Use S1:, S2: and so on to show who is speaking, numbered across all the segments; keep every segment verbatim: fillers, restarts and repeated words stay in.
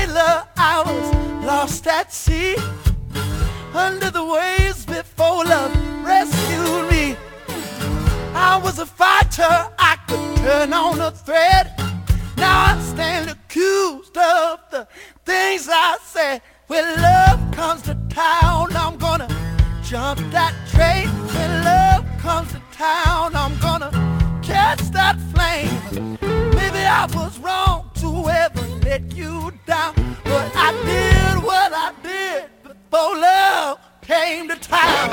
S1: sailor, I was lost at sea, under the waves before love rescued me. I was a fighter, I could turn on a thread. Now I stand accused of the things I said. When love comes to town, I'm gonna jump that train. When love comes to town, I'm gonna catch that flame. Maybe I was wrong to ever let you down, but I did what I did before love came to town.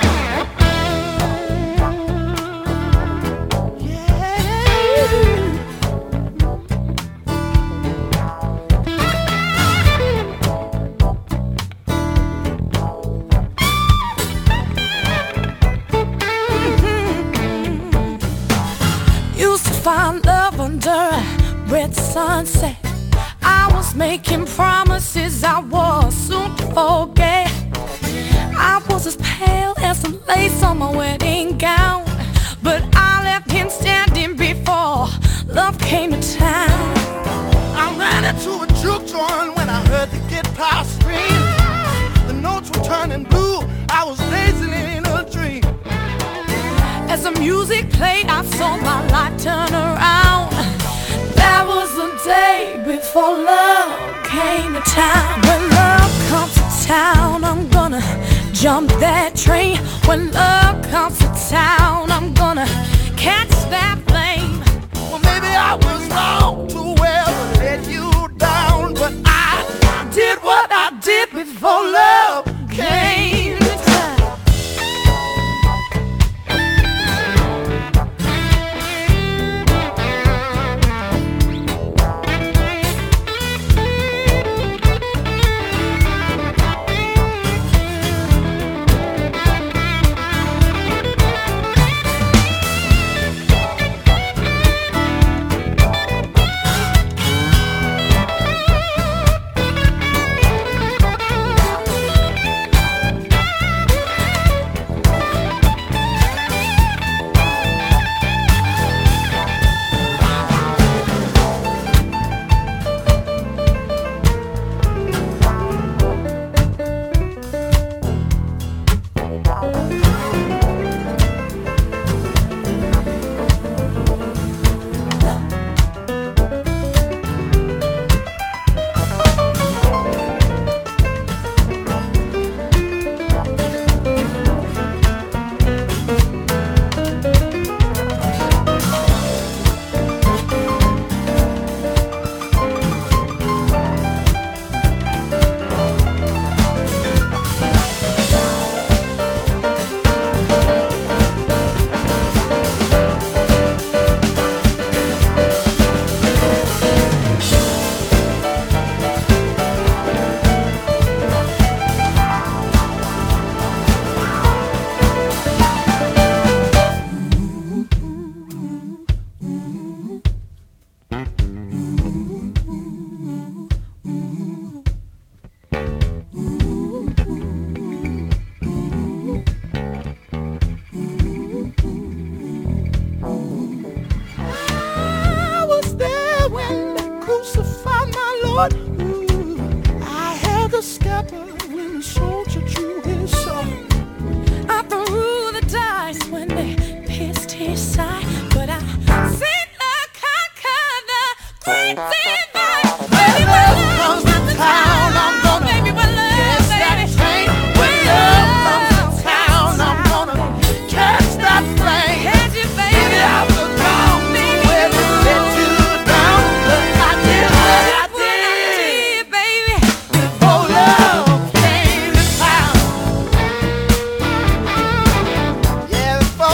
S2: Find love under a red sunset. I was making promises I was soon to forget. I was as pale as the lace on my wedding gown, but I left him standing before love came to town.
S1: I ran into a juke joint when I heard the guitar scream. The notes were turning blue, I was dancing in a dream.
S2: As the music played, I saw my life turn around. That was the day before love came to town. When love comes to town, I'm gonna jump that train. When love comes to town, I'm gonna catch that flame.
S1: Well, maybe I was wrong to ever let you down, but I did what I did before love came to town.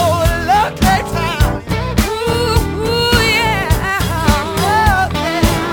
S2: Ooh, ooh, yeah.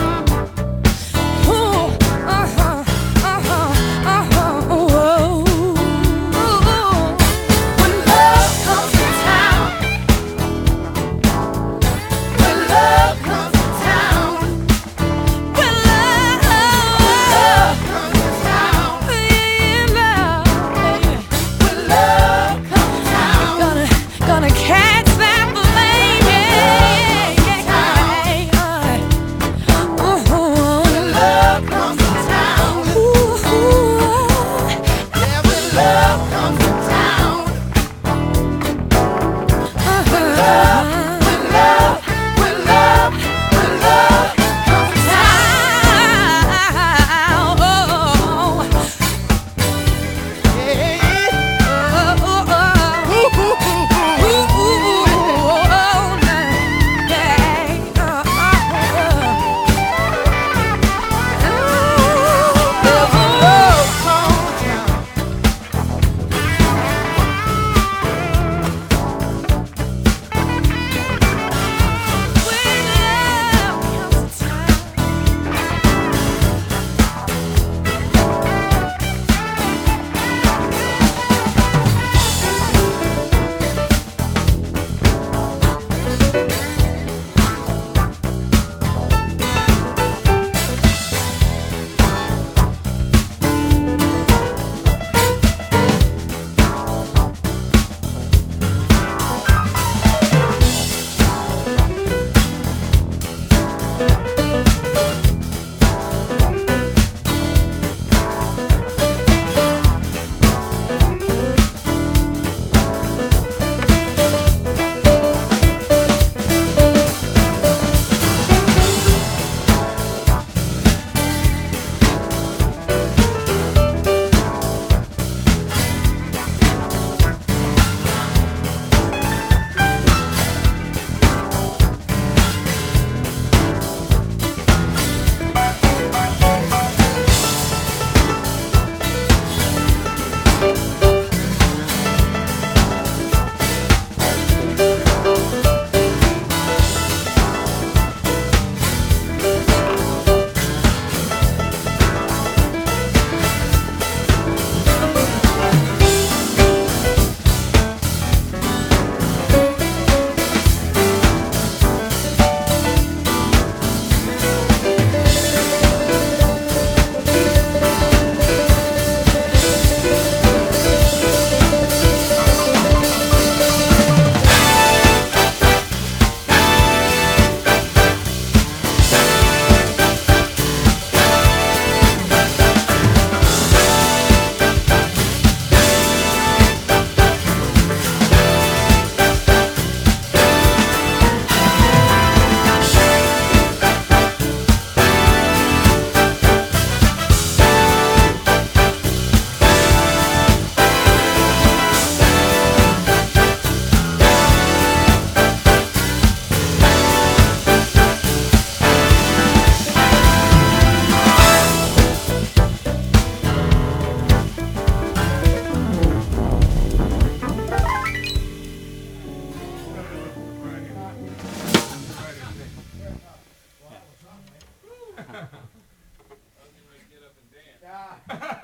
S1: Yeah.